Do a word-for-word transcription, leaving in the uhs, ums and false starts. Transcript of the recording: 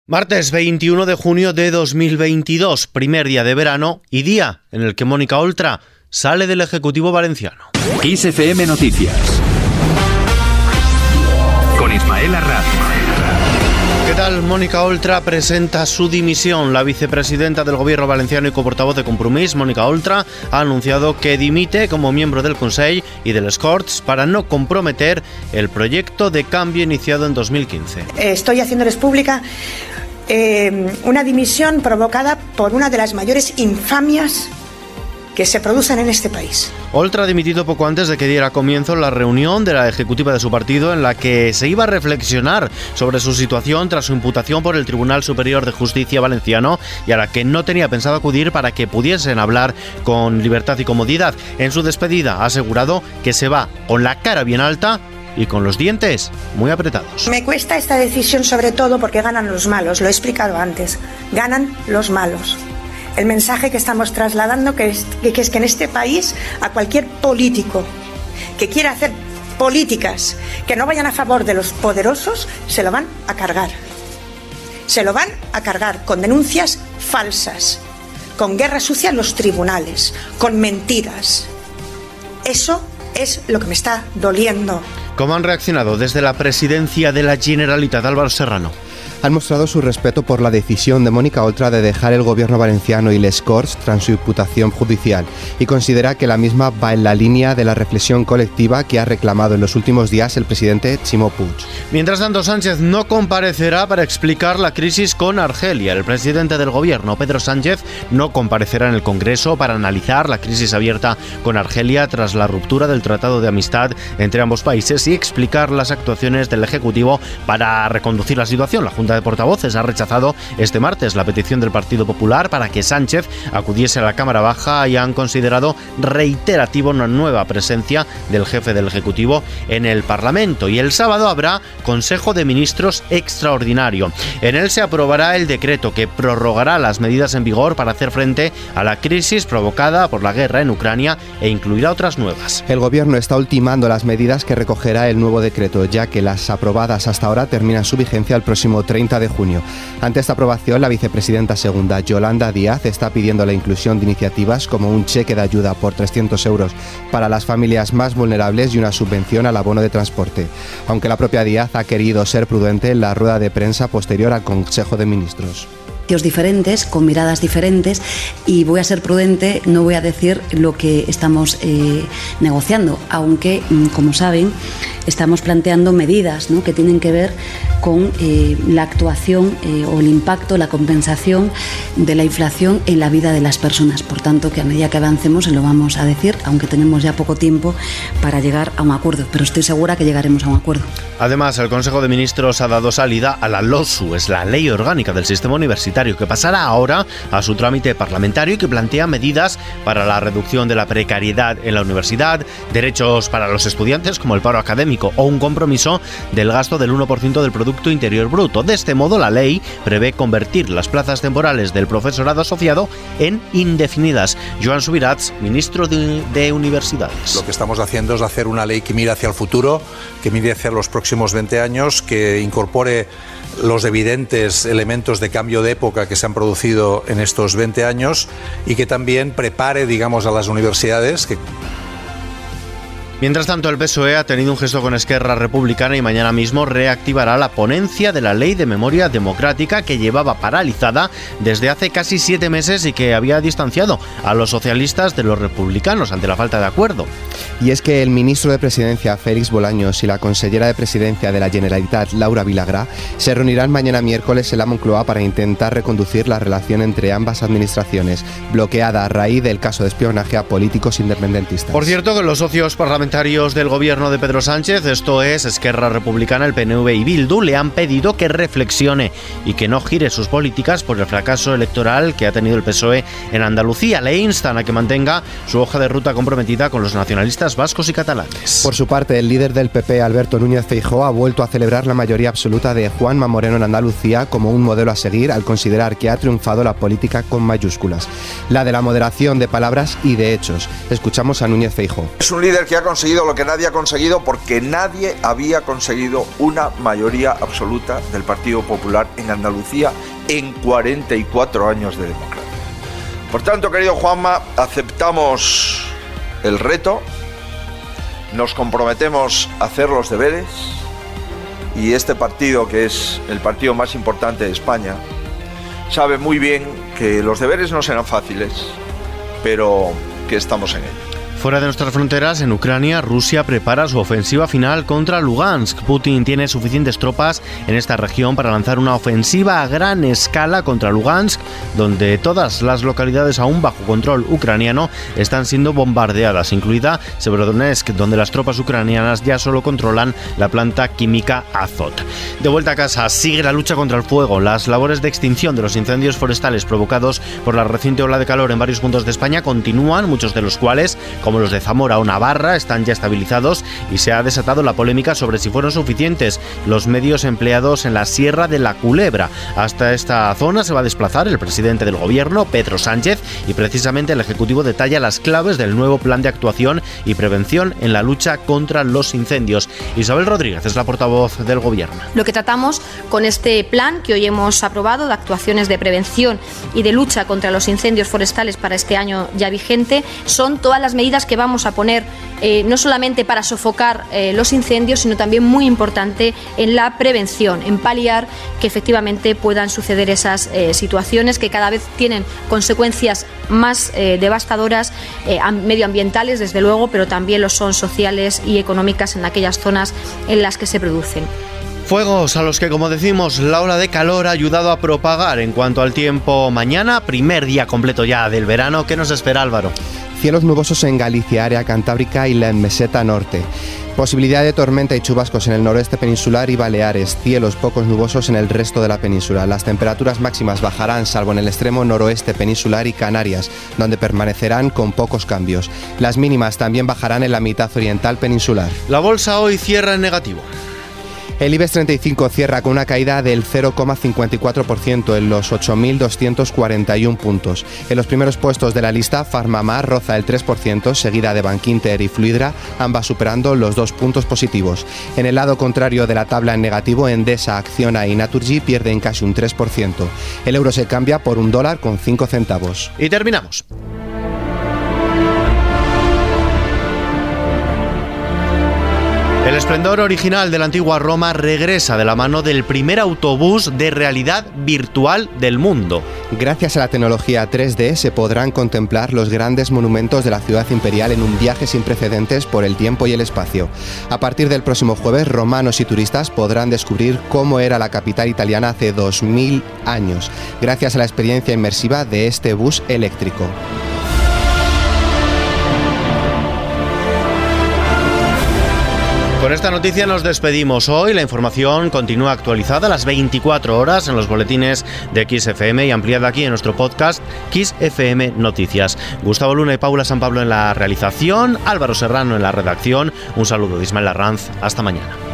Martes veintiuno de junio de dos mil veintidós, primer día de verano y día en el que Mónica Oltra sale del Ejecutivo valenciano. Kiss F M Noticias con Ismael Arranz. ¿Qué tal? Mónica Oltra presenta su dimisión. La vicepresidenta del Gobierno valenciano y coportavoz de Compromís, Mónica Oltra, ha anunciado que dimite como miembro del Consell y de les Corts para no comprometer el proyecto de cambio iniciado en dos mil quince. Estoy haciéndoles pública eh, una dimisión provocada por una de las mayores infamias que se producen en este país. Oltra ha dimitido poco antes de que diera comienzo la reunión de la ejecutiva de su partido en la que se iba a reflexionar sobre su situación tras su imputación por el Tribunal Superior de Justicia valenciano y a la que no tenía pensado acudir para que pudiesen hablar con libertad y comodidad. En su despedida ha asegurado que se va con la cara bien alta y con los dientes muy apretados. Me cuesta esta decisión sobre todo porque ganan los malos, lo he explicado antes, ganan los malos. El mensaje que estamos trasladando que es, que es que en este país a cualquier político que quiera hacer políticas que no vayan a favor de los poderosos, se lo van a cargar. Se lo van a cargar con denuncias falsas, con guerra sucia en los tribunales, con mentiras. Eso es lo que me está doliendo. ¿Cómo han reaccionado desde la presidencia de la Generalitat, Álvaro Serrano? Han mostrado su respeto por la decisión de Mónica Oltra de dejar el gobierno valenciano y les Corts tras su imputación judicial y considera que la misma va en la línea de la reflexión colectiva que ha reclamado en los últimos días el presidente Ximo Puig. Mientras tanto, Sánchez no comparecerá para explicar la crisis con Argelia. El presidente del gobierno, Pedro Sánchez, no comparecerá en el Congreso para analizar la crisis abierta con Argelia tras la ruptura del Tratado de Amistad entre ambos países y explicar las actuaciones del Ejecutivo para reconducir la situación. La Junta de Portavoces ha rechazado este martes la petición del Partido Popular para que Sánchez acudiese a la Cámara Baja y han considerado reiterativo una nueva presencia del jefe del Ejecutivo en el Parlamento. Y el sábado habrá Consejo de Ministros extraordinario. En él se aprobará el decreto que prorrogará las medidas en vigor para hacer frente a la crisis provocada por la guerra en Ucrania e incluirá otras nuevas. El Gobierno está ultimando las medidas que recogerá el nuevo decreto, ya que las aprobadas hasta ahora terminan su vigencia el próximo treinta de junio. Ante esta aprobación, la vicepresidenta segunda, Yolanda Díaz, está pidiendo la inclusión de iniciativas como un cheque de ayuda por trescientos euros para las familias más vulnerables y una subvención al abono de transporte, aunque la propia Díaz ha querido ser prudente en la rueda de prensa posterior al Consejo de Ministros. Diferentes, con miradas diferentes, y voy a ser prudente, no voy a decir lo que estamos eh, negociando, aunque, como saben, estamos planteando medidas, ¿no?, que tienen que ver con eh, la actuación eh, o el impacto, la compensación de la inflación en la vida de las personas. Por tanto, que a medida que avancemos se lo vamos a decir, aunque tenemos ya poco tiempo para llegar a un acuerdo, pero estoy segura que llegaremos a un acuerdo. Además, el Consejo de Ministros ha dado salida a la LOSU, es la Ley Orgánica del Sistema Universitario, que pasará ahora a su trámite parlamentario y que plantea medidas para la reducción de la precariedad en la universidad, derechos para los estudiantes como el paro académico o un compromiso del gasto del uno por ciento del Producto Interior Bruto. De este modo, la ley prevé convertir las plazas temporales del profesorado asociado en indefinidas. Joan Subirats, ministro de, de Universidades. Lo que estamos haciendo es hacer una ley que mire hacia el futuro, que mire hacia los próximos veinte años, que incorpore los evidentes elementos de cambio de época que se han producido en estos veinte años y que también prepare, digamos, a las universidades que... Mientras tanto, el P S O E ha tenido un gesto con Esquerra Republicana y mañana mismo reactivará la ponencia de la Ley de Memoria Democrática que llevaba paralizada desde hace casi siete meses y que había distanciado a los socialistas de los republicanos ante la falta de acuerdo. Y es que el ministro de Presidencia, Félix Bolaños, y la consellera de Presidencia de la Generalitat, Laura Vilagrà, se reunirán mañana miércoles en la Moncloa para intentar reconducir la relación entre ambas administraciones, bloqueada a raíz del caso de espionaje a políticos independentistas. Por cierto, que los socios parlamentarios del gobierno de Pedro Sánchez, esto es Esquerra Republicana, el P N V y Bildu, le han pedido que reflexione y que no gire sus políticas por el fracaso electoral que ha tenido el P S O E en Andalucía. Le instan a que mantenga su hoja de ruta comprometida con los nacionalistas vascos y catalanes. Por su parte, el líder del P P, Alberto Núñez Feijóo, ha vuelto a celebrar la mayoría absoluta de Juanma Moreno en Andalucía como un modelo a seguir al considerar que ha triunfado la política con mayúsculas, la de la moderación de palabras y de hechos. Escuchamos a Núñez Feijóo. Es un líder que ha conseguido lo que nadie ha conseguido porque nadie había conseguido una mayoría absoluta del Partido Popular en Andalucía en cuarenta y cuatro años de democracia. Por tanto, querido Juanma, aceptamos el reto, nos comprometemos a hacer los deberes y este partido, que es el partido más importante de España, sabe muy bien que los deberes no serán fáciles, pero que estamos en ello. Fuera de nuestras fronteras, en Ucrania, Rusia prepara su ofensiva final contra Lugansk. Putin tiene suficientes tropas en esta región para lanzar una ofensiva a gran escala contra Lugansk, donde todas las localidades aún bajo control ucraniano están siendo bombardeadas, incluida Severodonetsk, donde las tropas ucranianas ya solo controlan la planta química Azot. De vuelta a casa, sigue la lucha contra el fuego. Las labores de extinción de los incendios forestales provocados por la reciente ola de calor en varios puntos de España continúan, muchos de los cuales, como los de Zamora o Navarra, están ya estabilizados y se ha desatado la polémica sobre si fueron suficientes los medios empleados en la Sierra de la Culebra. Hasta esta zona se va a desplazar el presidente del gobierno, Pedro Sánchez, y precisamente el Ejecutivo detalla las claves del nuevo plan de actuación y prevención en la lucha contra los incendios. Isabel Rodríguez es la portavoz del gobierno. Lo que tratamos con este plan que hoy hemos aprobado de actuaciones de prevención y de lucha contra los incendios forestales para este año ya vigente son todas las medidas que vamos a poner eh, no solamente para sofocar eh, los incendios, sino también muy importante en la prevención, en paliar que efectivamente puedan suceder esas eh, situaciones que cada vez tienen consecuencias más eh, devastadoras, eh, medioambientales desde luego, pero también lo son sociales y económicas en aquellas zonas en las que se producen. Fuegos a los que, como decimos, la ola de calor ha ayudado a propagar. En cuanto al tiempo, mañana, primer día completo ya del verano. ¿Qué nos espera, Álvaro? Cielos nubosos en Galicia, área cantábrica y la meseta norte. Posibilidad de tormenta y chubascos en el noroeste peninsular y Baleares. Cielos pocos nubosos en el resto de la península. Las temperaturas máximas bajarán, salvo en el extremo noroeste peninsular y Canarias, donde permanecerán con pocos cambios. Las mínimas también bajarán en la mitad oriental peninsular. La bolsa hoy cierra en negativo. El IBEX treinta y cinco cierra con una caída del cero coma cincuenta y cuatro por ciento en los ocho mil doscientos cuarenta y uno puntos. En los primeros puestos de la lista, Farmamar roza el tres por ciento, seguida de Bankinter y Fluidra, ambas superando los dos puntos positivos. En el lado contrario de la tabla en negativo, Endesa, Acciona y Naturgy pierden casi un tres por ciento. El euro se cambia por un dólar con cinco centavos. Y terminamos. El esplendor original de la antigua Roma regresa de la mano del primer autobús de realidad virtual del mundo. Gracias a la tecnología tres D se podrán contemplar los grandes monumentos de la ciudad imperial en un viaje sin precedentes por el tiempo y el espacio. A partir del próximo jueves, romanos y turistas podrán descubrir cómo era la capital italiana hace dos mil años, gracias a la experiencia inmersiva de este bus eléctrico. Con esta noticia nos despedimos hoy. La información continúa actualizada a las veinticuatro horas en los boletines de Kiss F M y ampliada aquí en nuestro podcast Kiss F M Noticias. Gustavo Luna y Paula San Pablo en la realización, Álvaro Serrano en la redacción. Un saludo de Ismael Arranz. Hasta mañana.